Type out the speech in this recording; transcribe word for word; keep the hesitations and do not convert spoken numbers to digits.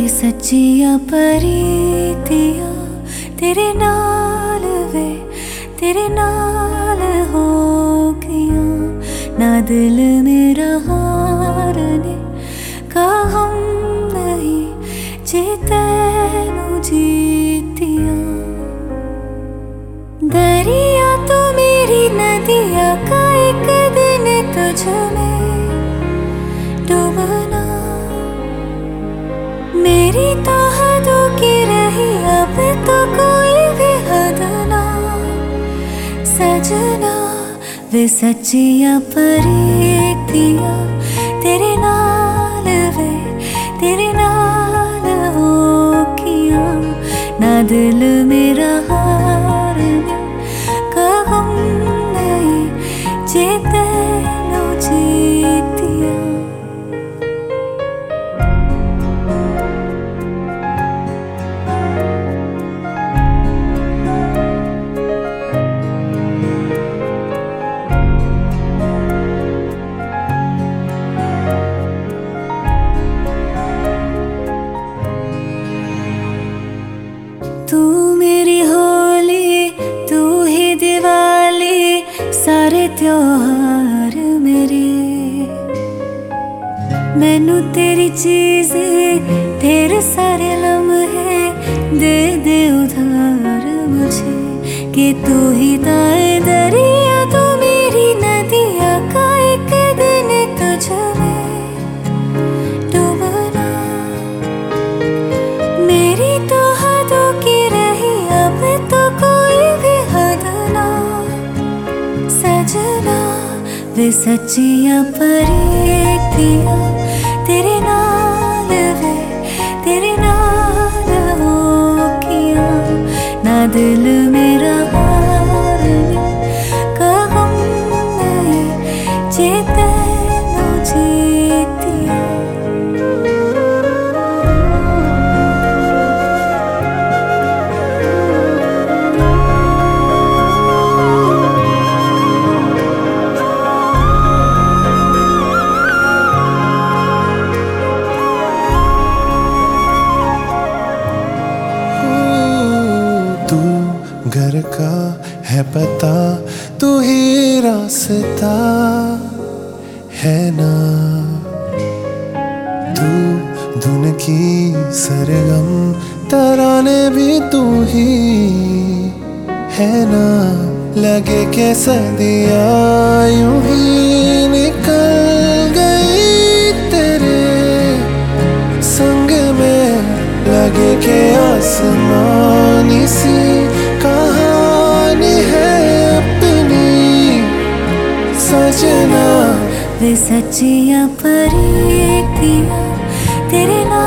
सच्चिया परीतिया तेरे नाल वे तेरे नाल हो गया ना दिल मेरा हारने का हम नहीं जे तैनू जीतिया। दरिया तो मेरी नदिया का एक दिन तुझ में डूबना मेरी तो हदों की रही अब तो कोई भी हद ना सजना वे सच्चिया परीतिया तेरे नाल वे तेरे नाल हो किया ना दिल मेरा हारने का हम नहीं जे तैनू जीतिया। तू मेरी होली तू ही दिवाली सारे त्योहार मेरे मैनू तेरी चीज तेरे सारे लम्हे दे दे उधार मुझे कि तू ही दाए दरिया तू मेरी नदिया का एक दिन तुझ में डूबना मेरी तो हदों की रही अब तो कोई भी हद ना सजना वे सच्चिया परीतिया तेरे नाल वे तेरे नाल हो किया ना दिल मेरा हारने का हम नहीं जे तैनू जीतिया। घर का है पता तू ही रास्ता है ना तू धुन की सरगम तराने भी तू ही है ना लगे के सदिया यूं ही निकल गई तेरे संग में लगे के आसमानी सी कहानी है अपनी सजना वे सच्चिया परीतिया तेरे नाल